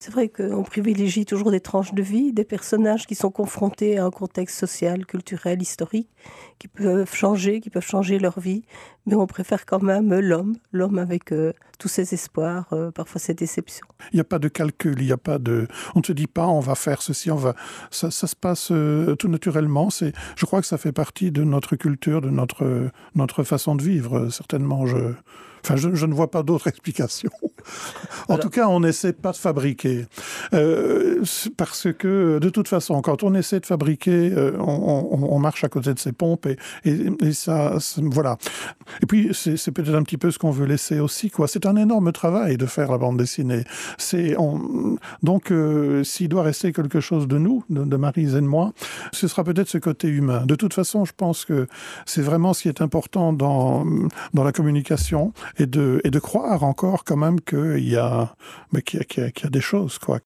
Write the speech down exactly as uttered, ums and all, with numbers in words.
C'est vrai qu'on privilégie toujours des tranches de vie, des personnages qui sont confrontés à un contexte social, culturel, historique, qui peuvent changer, qui peuvent changer leur vie, mais on préfère quand même l'homme, l'homme avec euh, tous ses espoirs, euh, parfois ses déceptions. Il n'y a pas de calcul, il n'y a pas de... On ne se dit pas, on va faire ceci, on va... Ça, ça se passe euh, tout naturellement. C'est... Je crois que ça fait partie de notre culture, de notre, notre façon de vivre, certainement. Je... Enfin, je, je ne vois pas d'autre explication. En Alors... tout cas, on n'essaie pas de fabriquer. Euh, parce que, de toute façon, quand on essaie de fabriquer, euh, on, on, on marche à côté de ses pompes et, et, et ça, voilà. Et puis, c'est, c'est peut-être un petit peu ce qu'on veut laisser aussi, quoi. C'est un énorme travail de faire la bande dessinée. C'est, on... Donc, euh, s'il doit rester quelque chose de nous, de, de Maryse et de moi, ce sera peut-être ce côté humain. De toute façon, je pense que c'est vraiment ce qui est important dans, dans la communication, et de, et de croire encore quand même qu'il y a, mais qu'il y a, qu'il y a, qu'il y a des choses, quoi.